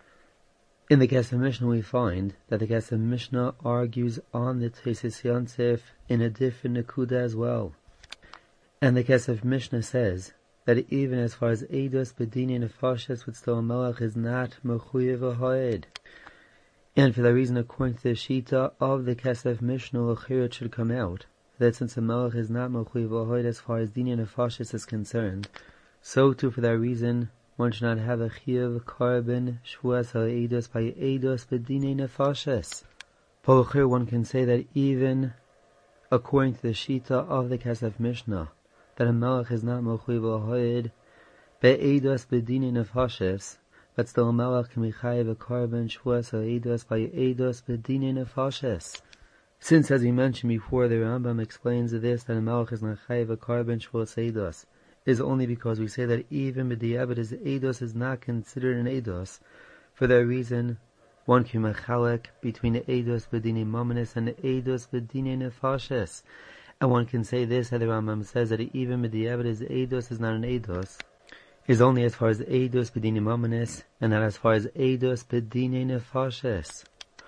In the Kesef Mishnah we find that the Kesef Mishnah argues on the Tosfos Yontif in a different nekuda as well. And the Kesef Mishnah says that even as far as eidos bedini nefashis with still a melech is not mechuyev ha'ed. And for that reason, according to the Shita of the Kesef Mishnah, l'chira should come out that since the melech is not mechuyev ha'ed as far as dini nefashis is concerned, so too for that reason one should not have a chiyuv korban shvuas ha'eidos by eidos bedini nefashis. But l'chira one can say that even according to the Shita of the Kesef Mishnah, that a melech is not mechuyev ha'ed by eidos bedini nefashis, but still a melech can be chayiv a korban shvuas ha'eidos by eidos bedini nefashis. Since, as we mentioned before, the Rambam explains this, that a melech is not chayiv a korban shvuas ha'eidos, is only because we say that even b'diavad his eidos is not considered an eidos. For that reason, one can mechalek between the eidos bedini mammonis and the eidos bedini nefashis. And one can say this, that the Rambam says that even b'diavad his eidos is not an eidos, is only as far as eidos bedini mammonis, and not as far as eidos bedini nefashis.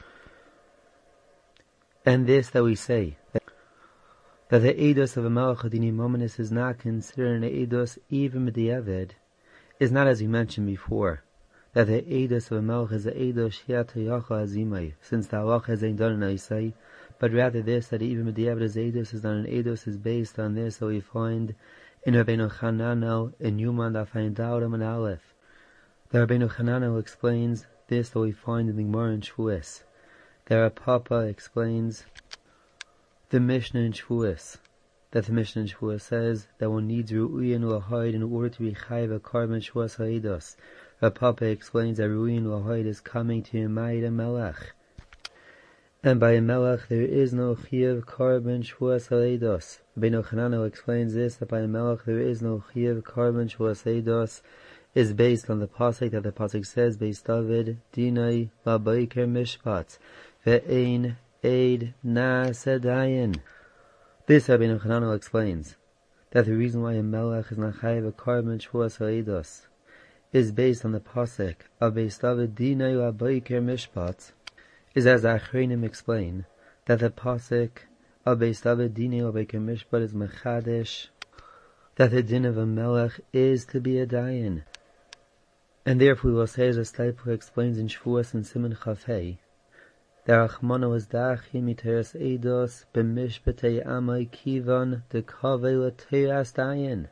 And this that we say, that the eidos of a melech bedini mammonis is not considered an eidos even b'diavad, is not as we mentioned before, that the eidos of a melech is a eidos shiat yacha azimai, since the halacha has ain't done an isai, but rather this, that even b'diavad his eidos is not an eidos, is based on this that we find in Rabbeinu Chananel in Yuman Daf Daurim and Aleph. The Rabbeinu Chananel explains this that we find in the Gemara in Shvuas. The Rav Papa explains the Mishnah in Shvuas, that the Mishnah in Shvuas says that one needs ru'uyin l'haid in order to be chayiv a korban shvuas ha'eidos. Rav Papa explains that ru'uyin l'haid is coming to Yemayid a melech, and by a melech there is no chiyuv korban shvuas ha'eidos. Rabbeinu Chananel explains this, that by a melech there is no chiyuv korban shvuas ha'eidos, is based on the pasuk that the pasuk says, Beis David dinai labayker mishpat ve'ein eid na'aseh dayan. This Rabbeinu Chananel explains that the reason why a melech is not chayiv a korban shvuas ha'eidos is based on the pasuk of Beis David dinai labayker mishpat, is as the Achronim explain that the pasuk of Beis David dinai labayker mishpat is mechadesh that the din of a melech is to be a dayan. And therefore we will say, as the Steipler explains in Shvuas and Siman Chafei, that Rachmana was dachi miteres eidos b'mishpatei amai kivan de kavei l'teras dayan.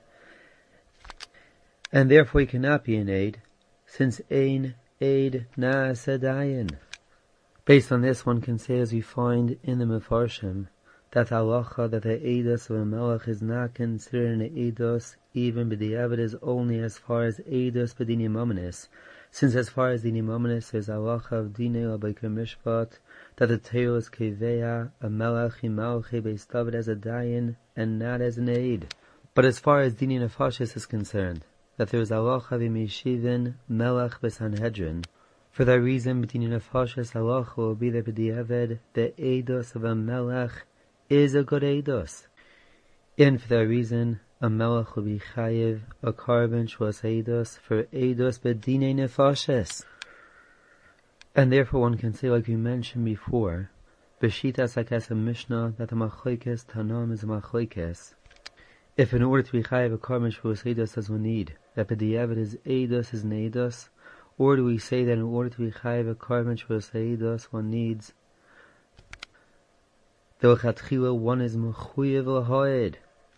And therefore he cannot be an aid, since ein aid na'aseh dayan. Based on this, one can say, as we find in the Mefarshim, that halacha that the eidos of a melech is not considered an eidos even b'diavad is only as far as eidos b'dini mammonis, since as far as dini mammonis there's halacha of dinei l'bayker mishpat, that the Torah is keveya a melech imalche Beis David as a dayan and not as an aid. But as far as dini nefashis is concerned, that there is halacha v'mishivin melech b'sanhedrin, for that reason b'dini nefashis halacha will be that b'diavad the eidos of a melech is a good eidos. And for that reason, a melech will be chayiv a korban shvuas eidos for eidos bedinei nefashis. And therefore one can say, like we mentioned before, b'shitas HaKesef Mishnah, that the machlokes Tanam is a machlokes. If in order to be chayiv a korban shvuas eidos does one need that b'diavad his eidos is an eidos, or do we say that in order to be chayiv a korban shvuas eidos one needs the l'chatchila one is mechuyev l'haed?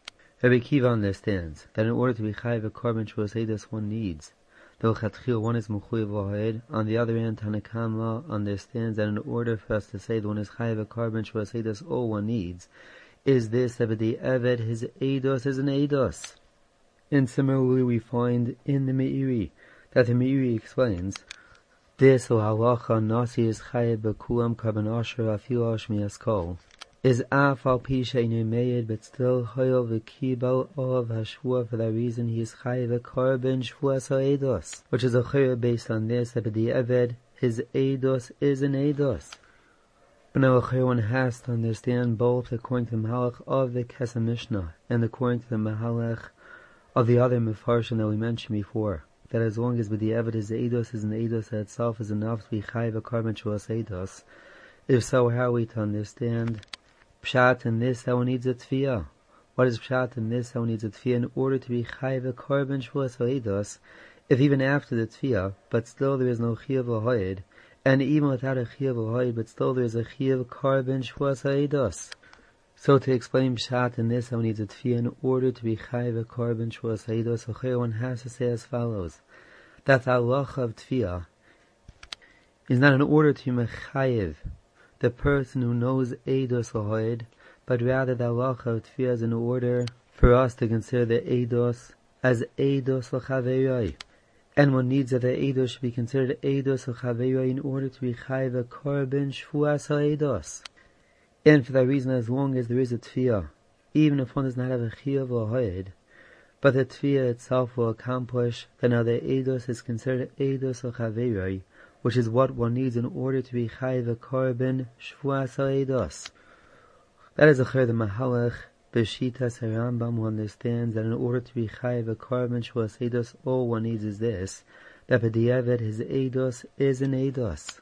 Rabbi Akiva understands that in order to be chayiv a korban shvuas eidos one needs. Though chatchil one is mechuyev v'hoed, on the other hand, Tanna Kamma understands that in order for us to say that one is chayiv a korban shvuas eidos, all one needs is this that the eved his eidos is an eidos. And similarly, we find in the Meiri that the Meiri explains this o halacha nasi is chayiv b'kulam korban asher afil ash miyaskol. Is af al pi she'inu meyed, but still hoyel v'kibal of hashvua, for that reason he is chayiv a korban shvuas ha'edos, which is a chayah based on this, that the eved, his eidos is an eidos. But now a chayah one has to understand both according to the mahalach of the Kesef Mishnah and according to the mahalach of the other mefarshim that we mentioned before, that as long as the eved, his eidos is an eidos that itself is enough to be chayiv a korban shvuas eidos. If so, how are we to understand Pshat in this, how one needs a tefiyah? What is Pshat in this, how one needs a tefiyah in order to be chayiv a korban shvuas ha'edos, if even after the tefiyah, but still there is no chiyuv v'hoed, and even without a chiyuv v'hoed, but still there is a chiyuv korban shvuas ha'edos? So to explain Pshat in this, how one needs a tefiyah in order to be chayiv a korban shvuas ha'edos, one has to say as follows, that the halacha of tefiyah is not in order to be mechayiv the person who knows eidos l'hoed, but rather the halacha of tefiyah is in order for us to consider the eidos as eidos l'chaveiroi. And one needs that the eidos should be considered eidos l'chaveiroi in order to be chayiv a korban shvuas ha'eidos. And for that reason, as long as there is a tefiyah, even if one does not have a chiyuv l'hoed, but the tefiyah itself will accomplish that now the eidos is considered eidos l'chaveiroi, which is what one needs in order to be chayiv a korban shvuas ha'eidos. That is the mahalach b'shitas Rambam, who understands that in order to be chayiv a korban shvuas ha'eidos, all one needs is this, that b'diavad his eidos is an eidos.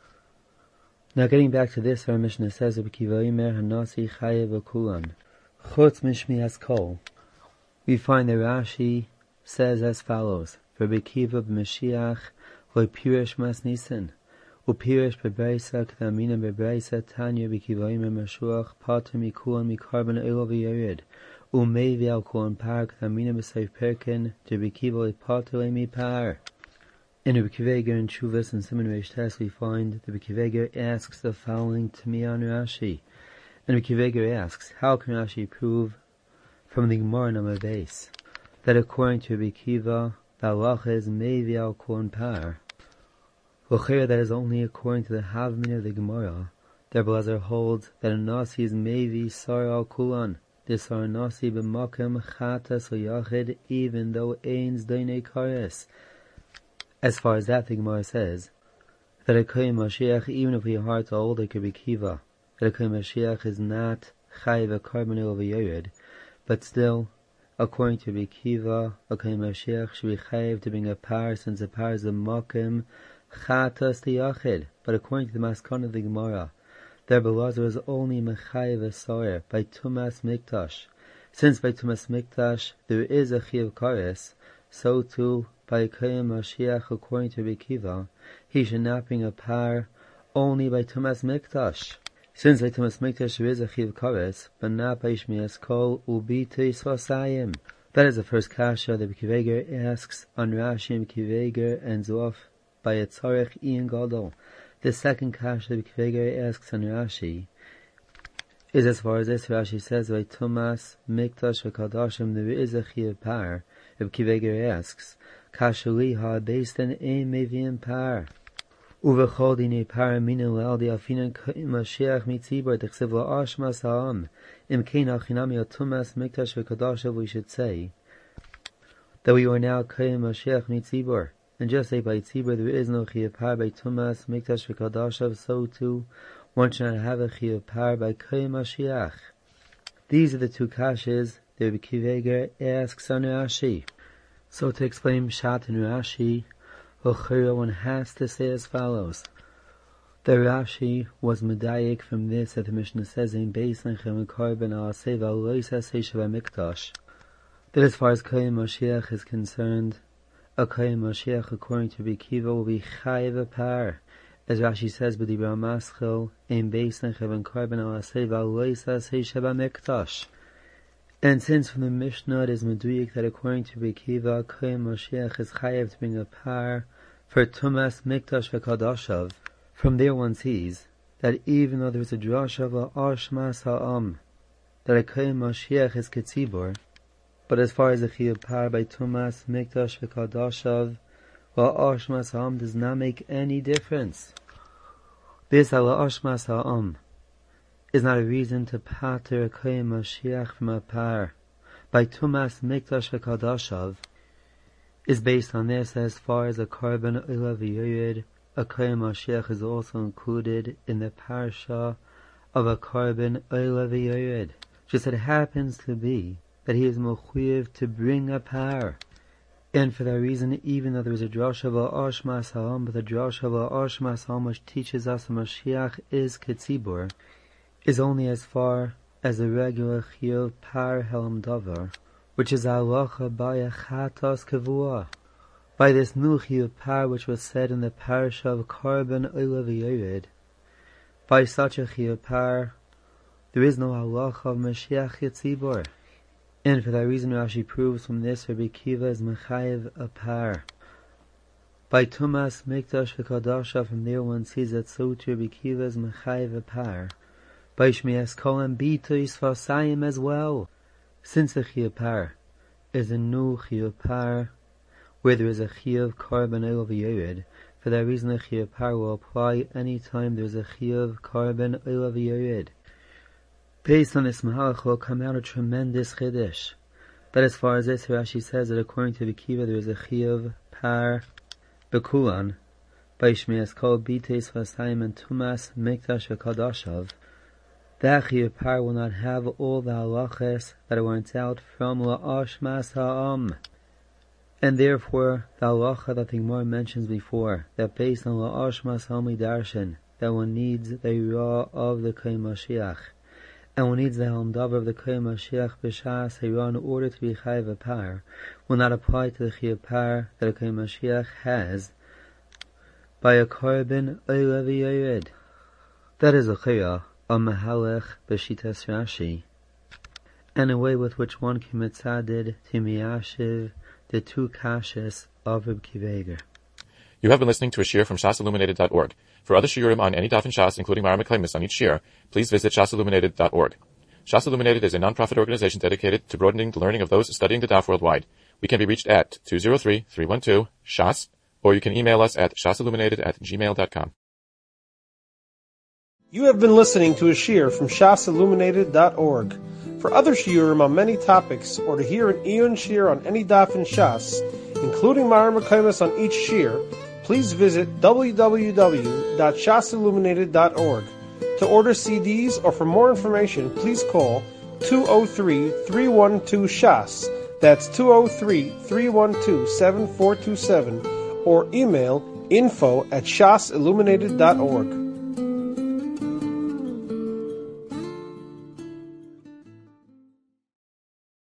Now getting back to this, our Mishnah says, Rabbi Akiva Omer hanasi chayiv b'kulan chutz mishmias kol. We find that Rashi says as follows, Rabbi Akiva b'Mashiach Loi pirish mas nisan, upirish bebraisa k'tamina bebraisa tanya b'kivoim emashuach pater mikulan mikarban elo v'yered, umei v'al kulan par k'tamina b'seif perkin jeb'kivo pater mi par. In Rabbi Akiva Eiger in Shuvas and Siman Reish Tes we find that Rabbi Akiva Eiger asks the following to me on Rashi. And Rabbi Akiva Eiger asks, how can Rashi prove from the Gemara in Amud Beis that according to Rabbi Akiva the halacha is mei v'al kulan par? That is only according to the Havmin of the Gemara. The Blazer holds that a nasi is mevi sar al kulan. This are nasi b'makem chatas o yachid, even though ain's dainei kares. As far as that, the Gemara says that a kohen Mashiach, even if we are hard to hold, it could be kiva. That a kohen Mashiach is not chayiv a korban elo v'yered, but still, according to Rabbi Akiva, a kohen Mashiach should be chayiv to bring a par, since a par is a makem chatas the yachid. But according to the Maskon of the Gemara, the Belazar is only mechayiv a soyer by tumas mikdash. Since by tumas mikdash there is a chiyuv kares, so too by kohen Mashiach, according to Rabbi Akiva, he should not bring a par only by tumas mikdash. Since by tumas mikdash there is a chiyuv kares, but not by shmias kol ubi teisvasayim. That is the first kasha that Rabbi Akiva Eiger asks on Rashi, and Rabbi Akiva Eiger ends off by a tzarech ian gadol. The second kasha that Rabbi Akiva Eiger asks on Rashi is as far as this. Rashi says by tumas mikdash v'kadashim there is a chiyuv par. Rabbi Akiva Eiger asks, kasha liha based on ein meviim par. Uvechol dinei par minu le'aldi afinan Mashiach mitzibor dechsev la'ashmas ha'am. Im kein achinami tumas mikdash v'kadashim, we should say that we are now kohen Mashiach mitzibor. And just like by tzibur there is no chiyuv par by tumas mikdash v'kadashav, so too one should not have a chiyuv par by kohen Mashiach. These are the two kashas that Rabbi Akiva Eiger asks on Rashi. So to explain Pshat in Rashi, one has to say as follows. The Rashi was medayik from this that the Mishnah says in Beis Lechem Korban Aseh V'Alois Aseh Sheva Mikdash, that as far as kohen Mashiach is concerned, a kohen Mashiach, according to Rabbi Akiva, will be chayiv a par, as Rashi says, b'dibra maschil in Beis Lechem Korban Aseh V'Alois Aseh Sheva Mikdash. And since from the Mishnah it is meduyik that according to Rabbi Akiva, Kohen Mashiach is chayev to bring a par for Tumas Mikdash v'Kadashav, from there one sees that even though there is a drasha of Ashmas Ha'am, that a Kohen Mashiach is Ketzibor, but as far as the chiyuv par by Tumas Mikdash v'Kadashav, Ashmas Ha'am does not make any difference. This Ashmas Ha'am is not a reason to pater a Kohen Mashiach from a par by Tumas Mikdash v'Kadashav, is based on this. As far as a Korban Olah v'Yored, a Kohen Mashiach is also included in the parsha of a Korban Olah v'Yored. Just it happens to be that he is mechuyev to bring a par. And for that reason, even though there is a drasha of Ashmas Ha'am, but the drasha of Ashmas Ha'am which teaches us the Mashiach is Ketzibor, is only as far as the regular chiyuv par helam davar, which is halacha by a chatas kavua. By this new chiyuv par which was said in the parasha of Korban Olah v'Yored, by such a chiyuv par, there is no halacha of Mashiach Ketzibor. And for that reason Rashi proves from this Rabbi Akiva is mechayev a par. By Tumas Mikdash v'Kadashav, from there one sees that so too Rabbi Akiva is mechayev a par. By Shmias Kohen Bitois Vasayim as well, since the chiyuv par is a new chiyuv par where there is a chiyuv Korban Olah v'Yored. For that reason the chiyuv par will apply any time there is a chiyuv Korban Olah v'Yored. Based on this mahalach will come out a tremendous chiddush. But as far as this, Rashi says that according to Akiva there is a chiyuv par bekulan by Shmias Kol Biteis Vasayim and Tumas Mikdash v'Kadashav. That chiyuv par will not have all the halachas that went out from La'ashmas Ha'am. And therefore, the halacha that the Gemara mentions before, that based on La'ashmas Ha'am darshan, that one needs the Irah of the Kohen Mashiach, and one needs the Helam Davar of the Kohen Mashiach b'shas Hirah in order to be chayev a par, will not apply to the chiyuv par that a Kohen Mashiach has by a Korban Olah v'Yored. That is a chiyah, a mahalech b'shitas Rashi, and a way with which one can mitzaded to miyashiv the two kashas of Reb Akiva Eiger. You have been listening to a shiur from shasilluminated.org. For other shiurim on any daf in Shas, including Mara Meklemis on each shiur, please visit shasilluminated.org. Shas Illuminated is a non-profit organization dedicated to broadening the learning of those studying the daf worldwide. We can be reached at 203-312-SHAS, or you can email us at shasilluminated@gmail.com. You have been listening to a shiur from shasilluminated.org. For other shiurim on many topics, or to hear an Iyun shiur on any daf in Shas, including Mara Meklemis on each shiur, please visit www.shasilluminated.org. To order CDs or for more information, please call 203-312-SHAS. That's 203-312-7427, or email info@shasilluminated.org.